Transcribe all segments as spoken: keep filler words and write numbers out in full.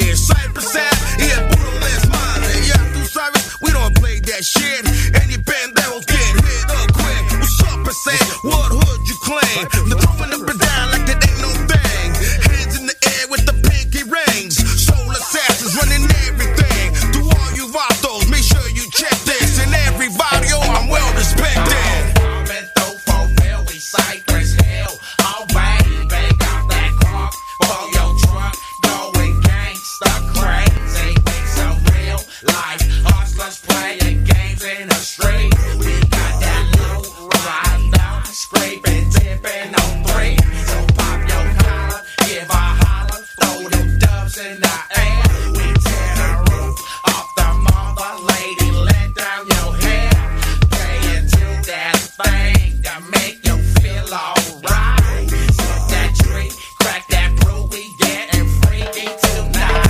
here. Cypress Ave, yeah, puro les madre. Yeah, tú sabes, we don't play that shit. Any pendejos get hit up quick. What's up, percent? What hood you claim? The throwing up and down like that ain't no thing. Hands in the air with the pinky rings. Soul assassins running everything. To all you vatos, make sure you check this. In every barrio, I'm well respected. Coming through for real, we Cypress Hill. All right, bang out that car for your truck. Going gangsta crazy. We some real life hustlers playing games in the street. We got that low rider, scraping, tipping on three. So pop your collar, give a holler, throw them dubs in the air. We tear the roof off the mother lady, let down your hair. Play into that thing to make you feel alright. Smoke that tree, crack that brew, we getting freaky tonight.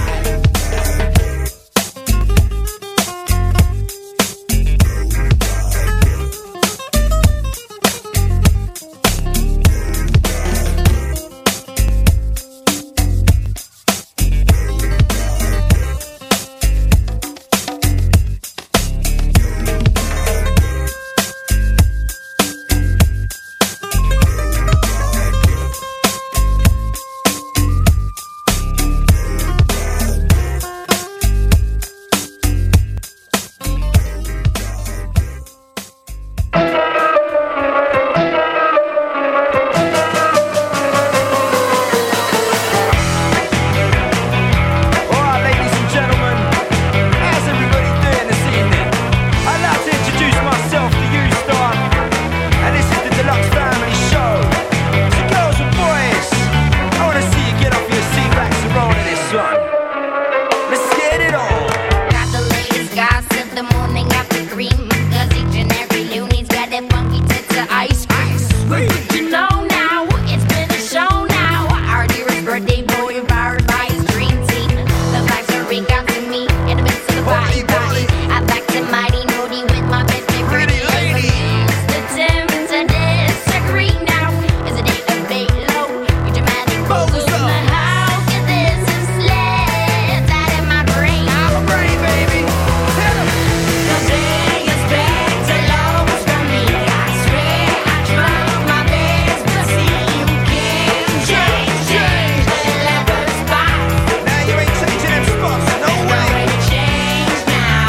Alright, ladies and gentlemen, how's everybody doing this evening? I'd like to introduce myself to you, Star, and this is the Deluxe Family Show. So girls and boys, I want to see you get off your seat backs and roll to this one. Let's get it on. Got the latest gossip the morning after cream. Cause each and every loony's got that funky tits of ice cream. But you know now, it's been a show now. Our dearest birthday boy empowered by his dream team. The vibes are ring out to me in the midst of the party party. I'm back to mighty moody with my best and pretty lady. The Timbs and disagree now. It's a day of day low. Your dramatic vocals in the house. Get this is slipped out of my brain. I'm a brain, baby. Tell 'em. The day is back to lows for me. I swear I tried my best, but see you can't change, change the leopard spot. Now you ain't changing them spots, no way. Way to change now.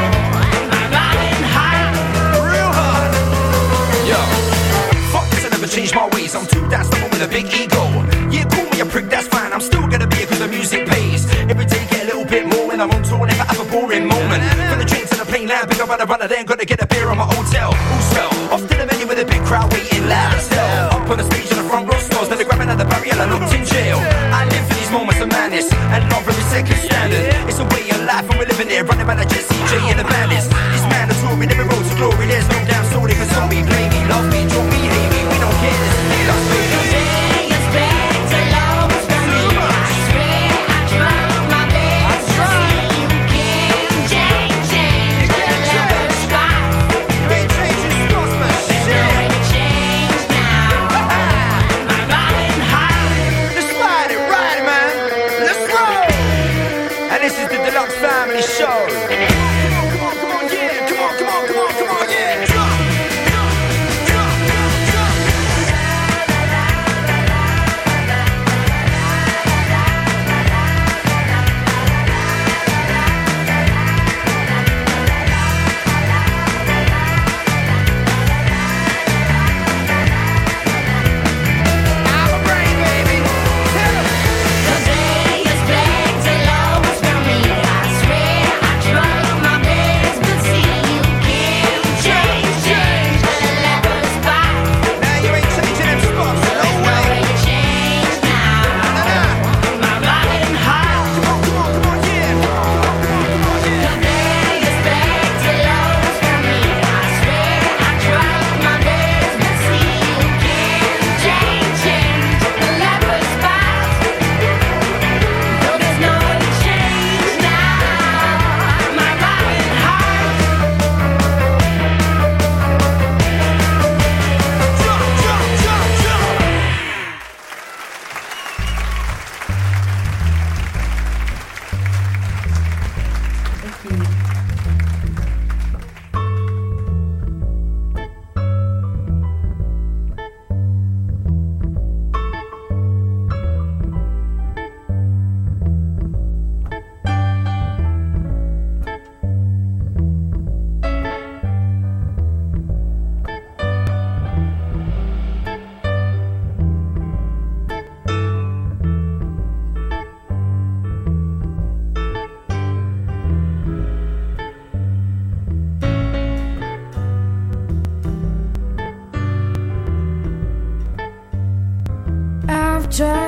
I'm riding high. Real hard. Yo, fuck this, I never changed my ways. I'm too that someone with a big ego. Yeah, call me a prick, that's fine. I'm still gonna be here cause the music pays. Every day get a little bit more when I'm on tour, never have a boring moment. From the train to the plane, now pick up on the runner, then gotta get a beer on my hotel. All swell, off to the venue with a big crowd waiting loud as hell. Up on the stage in the front row stores, then they're grabbing at the barrier, I looked in jail. I live for these moments of madness, and not very second standard. It's a way of life, and we're living it, running around like Jesse J in the bandits. This mandatory, never road to glory, there's no damn soul, they can tell me, play me, love me, drop me, hate me, we don't care, this is me, that's me. The day is back to lows for me. I swear I tried my best, but see you can't change, change the leopard spot. You ain't changing spots, man. There's no way to change now. I'm riding high. Let's ride it, ride it, man. Let's roll. And this is the Deluxe Family Show. Come on, come on, yeah. Come on, come on, come on, come on, yeah. Drop, drop, drop, drop, I'm a brain, baby. Tell 'em. The day is back to lows for me. I swear I tried my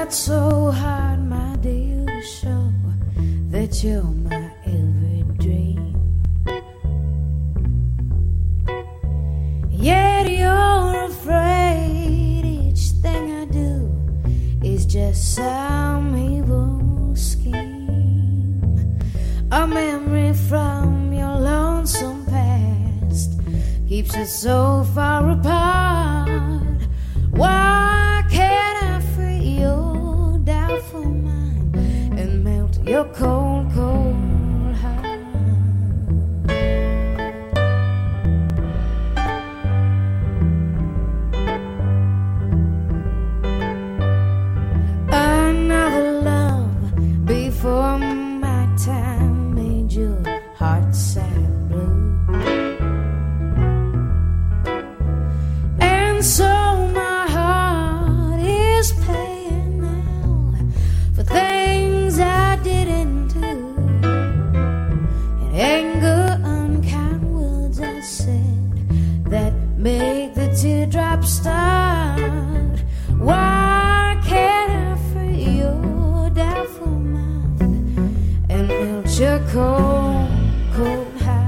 tried so hard, my dear, to show that you're my every dream. Yet you're afraid each thing I do is just some evil scheme. A memory from your lonesome past keeps us so far apart. Why can't I free your doubtful mind and melt your cold, cold heart? Another love before my time made your heart sad blue. And so my heart is paying now for things I didn't do. In anger, unkind words I said that make the teardrops start. Why can't I free your doubtful mind and melt your cold, cold heart?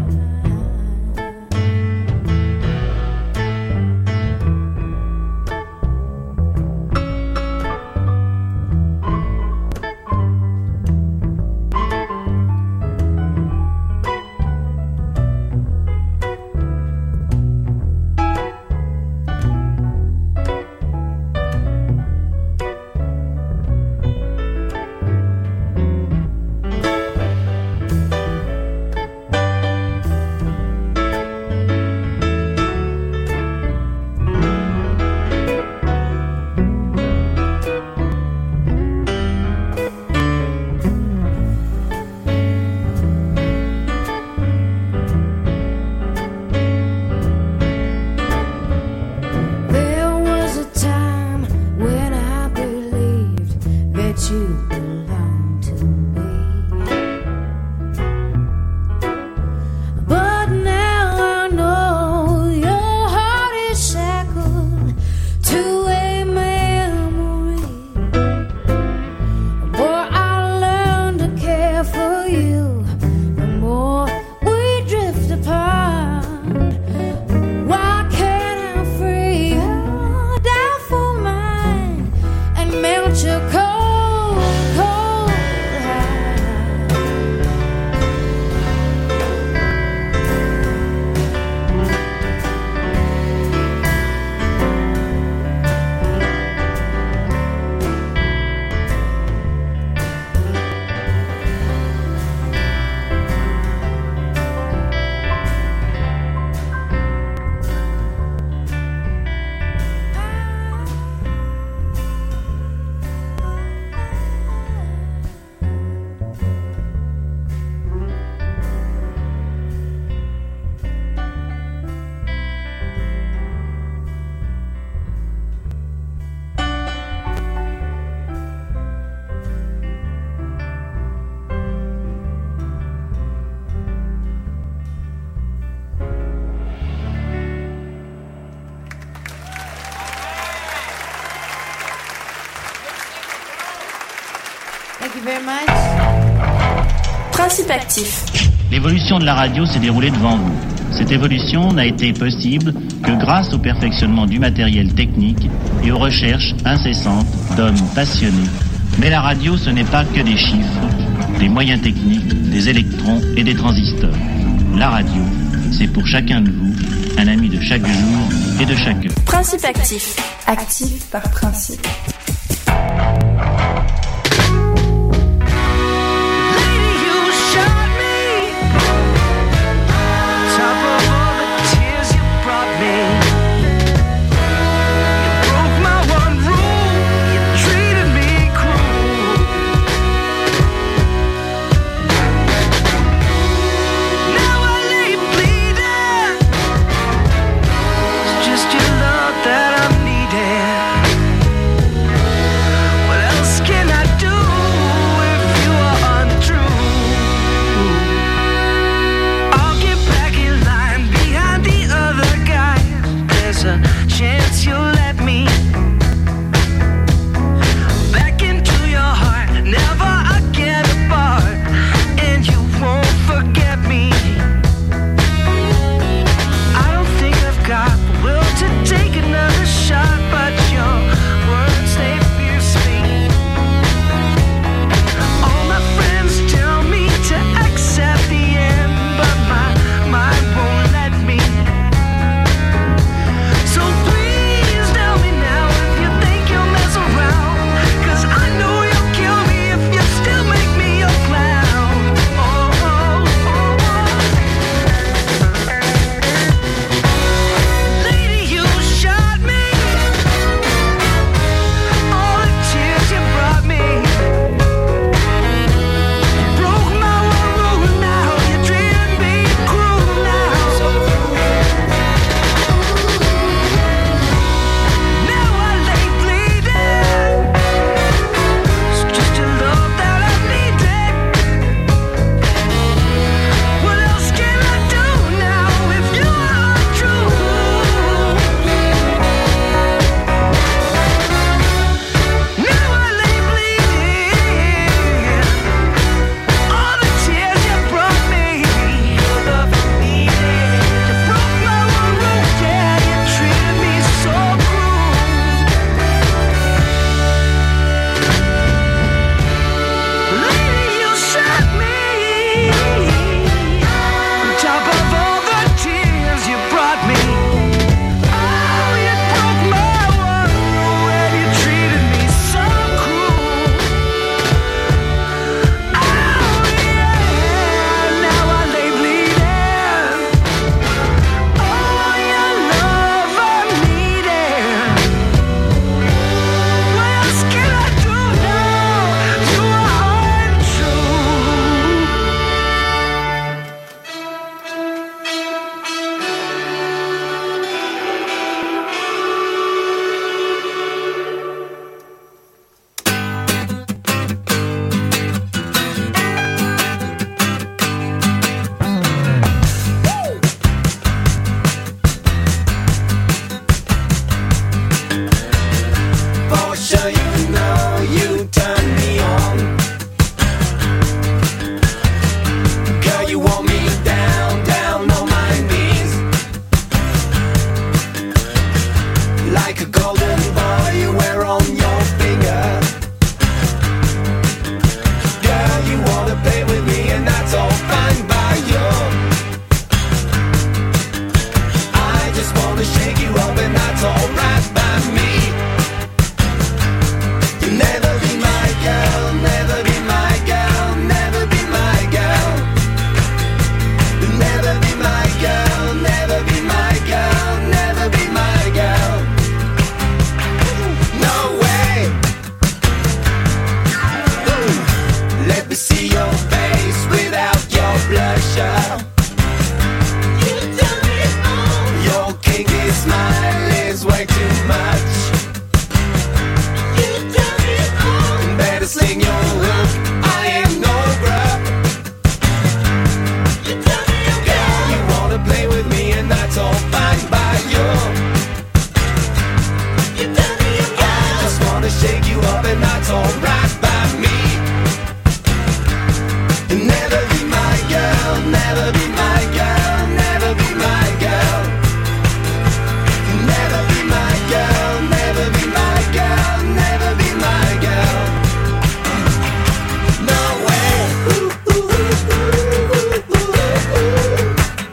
There was a time when I believed that you belonged to me, but now I know your heart is shackled to a memory. Boy, I learned to care for you the more we drift apart. Why can't I free your doubtful mind and melt your cold, cold heart? Thank you very much. Principe actif. L'évolution de la radio s'est déroulée devant vous. Cette évolution n'a été possible que grâce au perfectionnement du matériel technique et aux recherches incessantes d'hommes passionnés. Mais la radio, ce n'est pas que des chiffres, des moyens techniques, des électrons et des transistors. La radio, c'est pour chacun de vous un ami de chaque jour et de chaque heure. Principe actif. Actif par principe. Just your love that I'm needing. see your face without your blusher. You turn me on. Your kinky smile is way too much. You turn me on. Better sling your hook, I ain't no grub. You turn me on. Girl, you wanna play with me and that's all fine by you. You turn me on. I just wanna shake you up and that's alright by me. Never be my girl, never be my girl, never be my girl. Never be my girl, never be my girl, never be my girl. No way. Ooh, ooh, ooh, ooh, ooh, ooh, ooh.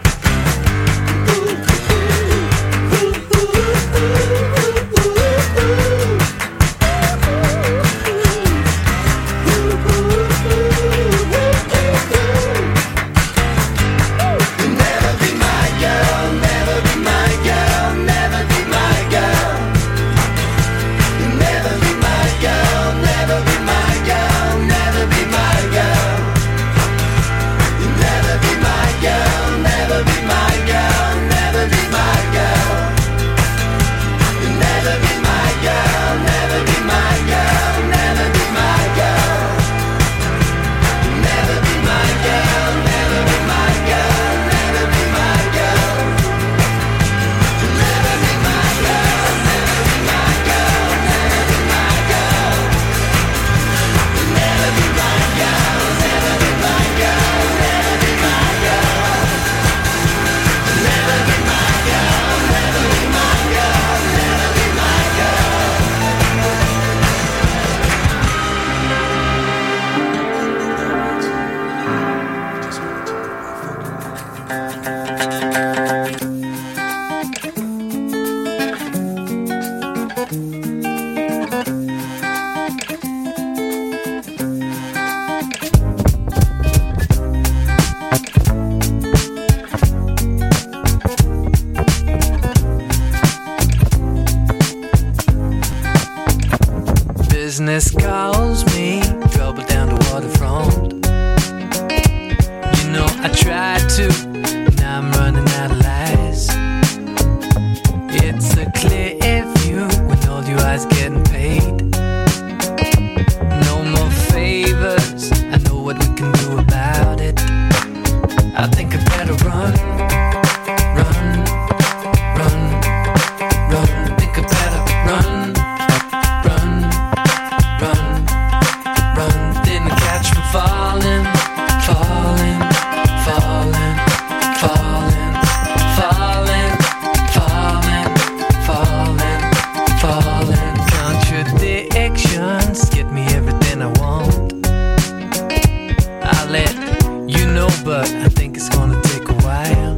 Business calls me, trouble down the waterfront. You know I tried to, now I'm running out of lies. It's a clear view when all your eyes getting paid. No more favors, I know what we can do about it. I think I better run, run, run, run. Think I better run, run, run, run. Then I catch me falling, falling, falling, falling, falling, falling, falling, falling. Contradictions get me everything I want. I'll let you know, but I think it's gonna take a while.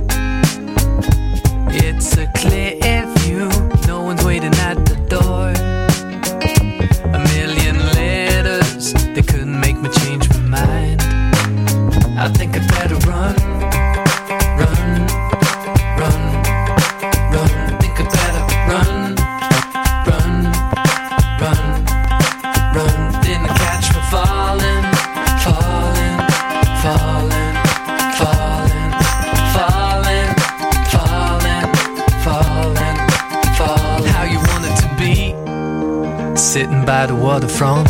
It's a clear view, no one's waiting at the door. A million letters, they couldn't make me change my mind. I think I better run, run, run, run. Think I better run, run, run, run. Then I catch me falling, falling, falling, falling, falling, falling, falling, falling. How you want it to be, sitting by the waterfront.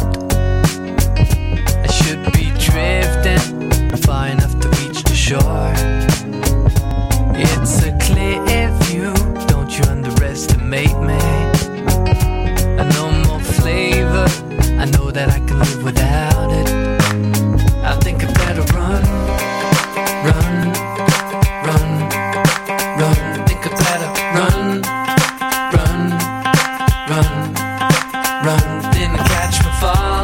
I should be drifting far enough to reach the shore. It's a clear view, don't you underestimate me. I know more flavor, I know that I can live without it. I think I better run, run, run, run. Think I better run, run, run, run. Then I catch my fall.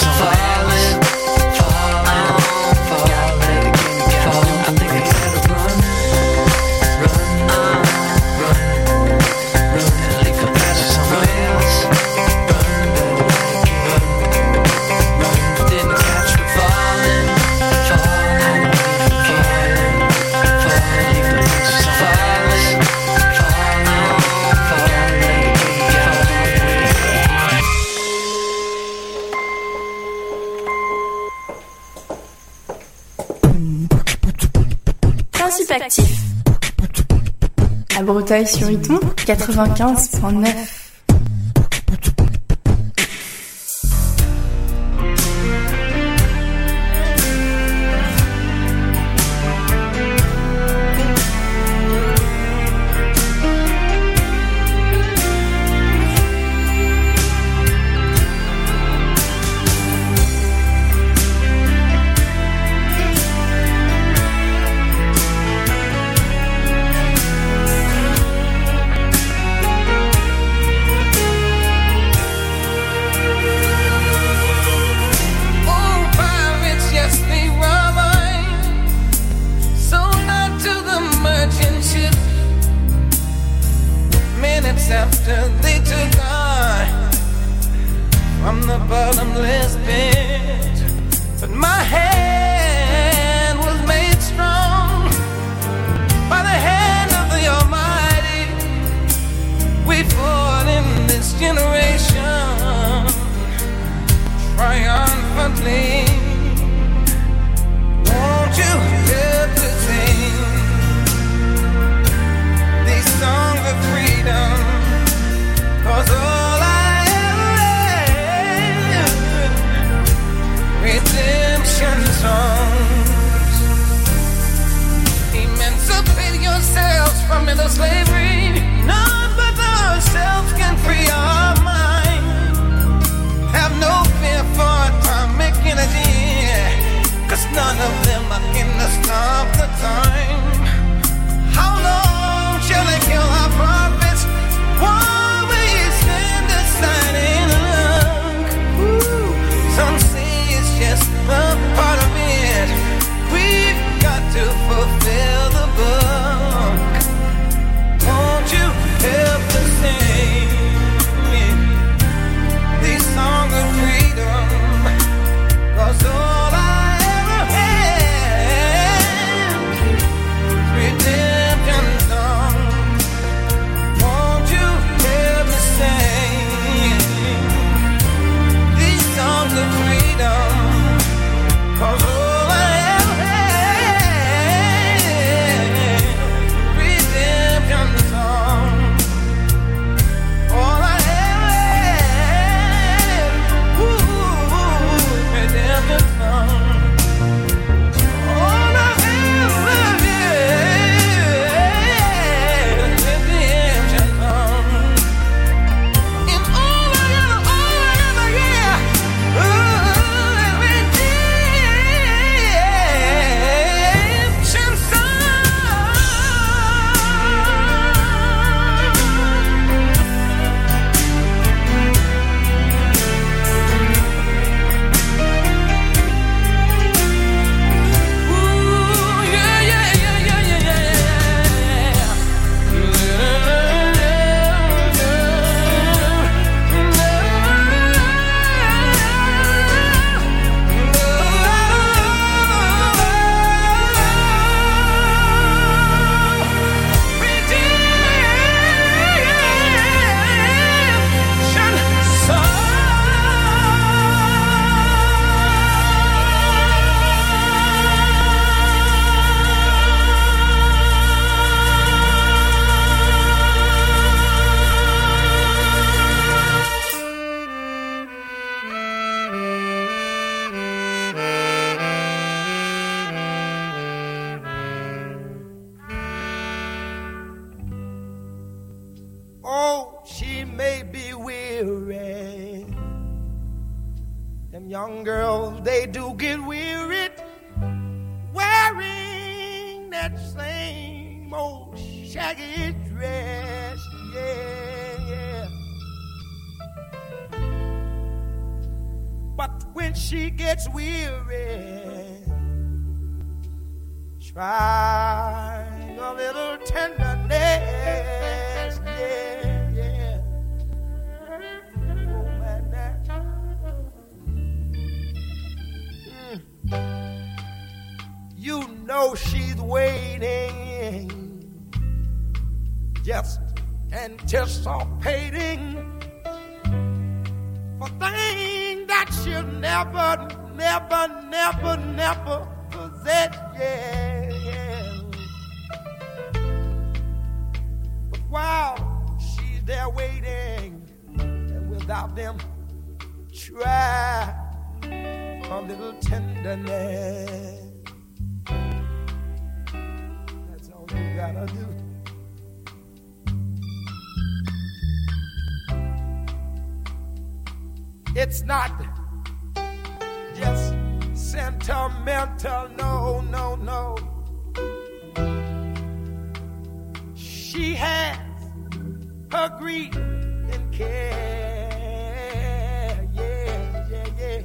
falling, falling, falling, falling. I think I better run, run, uh, run, run, and leave the past somewhere else. Run, run, run, didn't catch me falling, falling, falling, falling, leave the past falling, falling, falling, Principe actif. À Breteuil-sur-Iton, quatre-vingt-quinze point neuf. Oh, pirates, yes, they robbed. Sold out to the merchant ship. Minutes after they took I from the bottomless pit. But my hand was made strong by the hand of the Almighty. We fought in this generation triumphantly. Won't you help to sing these songs of freedom? 'Cause all I ever had, redemption songs. Emancipate yourselves from mental slavery. None but ourselves can free our mind. Have no fear for atomic energy, 'cause none of them are gonna stop the time. How long shall they kill our prophets while we stand aside and look? Ooh, some say it's just a part of it. We've got to fulfill the book. Won't you help us sing these songs of freedom? 'Cause all I ever had, redemption songs. Won't you help me sing these songs of freedom? 'Cause all I ever had, redemption songs. All I ever had, ooh, redemption songs. All I ever had, redemption songs. And all I ever, all I ever, yeah, ooh, redemption songs. Ooh, yeah, yeah, yeah, yeah, yeah, Oh, she may be weary. Them young girls, they do get wearied wearing that same old shaggy dress. Yeah, yeah. But when when she gets weary, trying a little tenderness, yeah, yeah. Oh, man, that. Mm. You know she's waiting, just anticipating for things that she'll never, never, never, never possess, yeah, yeah. But while she's there waiting, and without them, try a little tenderness. That's all you gotta do. It's not just sentimental, no, no, no. She has her grief and care, yeah, yeah, yeah.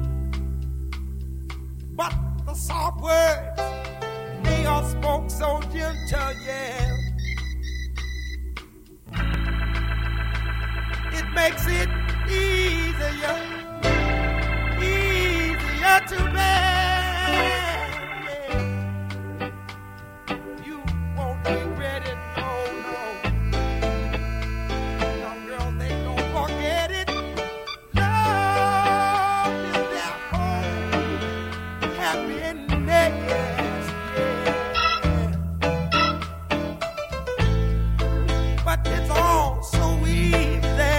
But the soft words, they are spoke so gentle, yeah. It makes it easier, easier to bear. You won't regret it, no, no. Some girls, they don't forget it. Love is their home, happiness, yeah. But it's all so easy.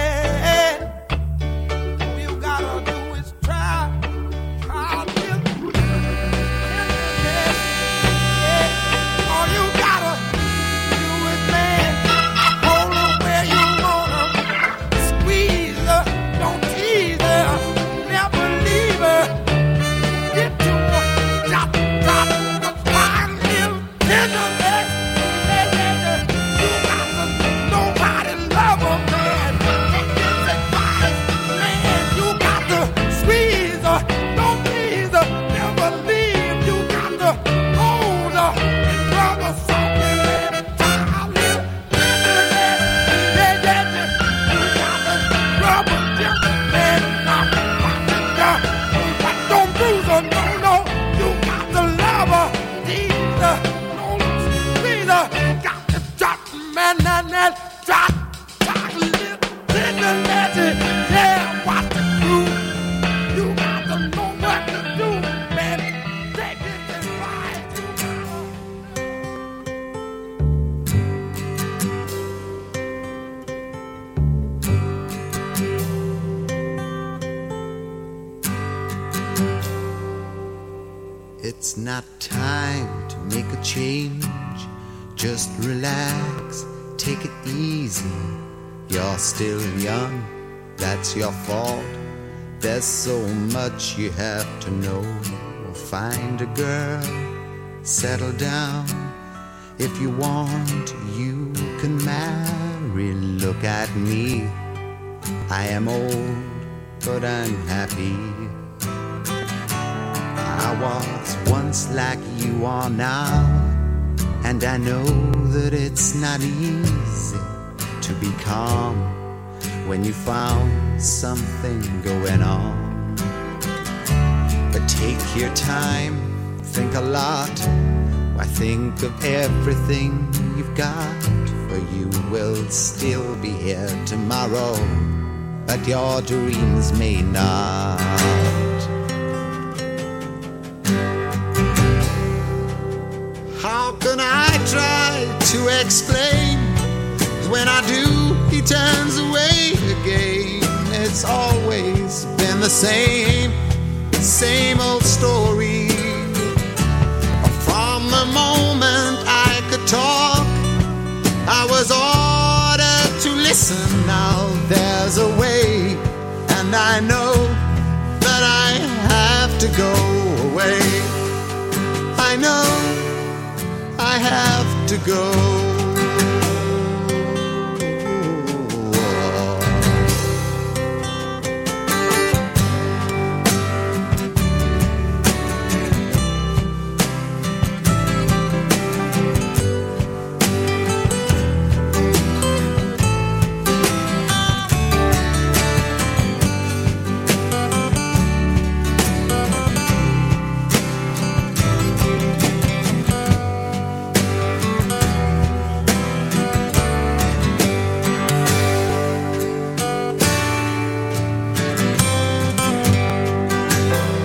It's not time to make a change. Just relax, take it easy. You're still young, that's your fault. There's so much you have to know. Find a girl, settle down. If you want, you can marry. Look at me, I am old, but I'm happy. I was once like you are now, and I know that it's not easy to be calm when you found something going on. But take your time, think a lot. Why, think of everything you've got, for you will still be here tomorrow, but your dreams may not. How can I try to explain? When I do, he turns away again. It's always been the same, same old story. From the moment I could talk, I was ordered to listen. Now there's a way, and I know that I have to go away. I know I have to go